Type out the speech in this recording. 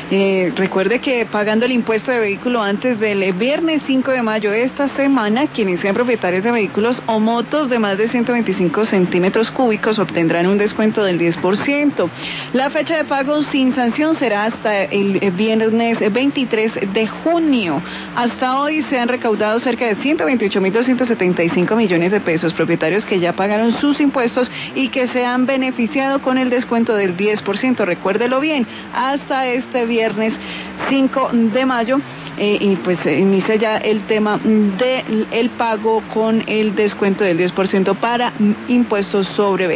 Recuerde que pagando el impuesto de vehículo antes del viernes 5 de mayo de esta semana, quienes sean propietarios de vehículos o motos de más de 125 centímetros cúbicos obtendrán un descuento del 10%. La fecha de pago sin sanción será hasta el viernes 23 de junio. Hasta hoy se han recaudado cerca de 128.275 millones de pesos. Propietarios que ya pagaron sus impuestos y que se han beneficiado con el descuento del 10%. Recuérdelo bien, hasta este viernes 5 de mayo y pues inicia ya el tema del pago con el descuento del 10% para impuestos sobre vehículos.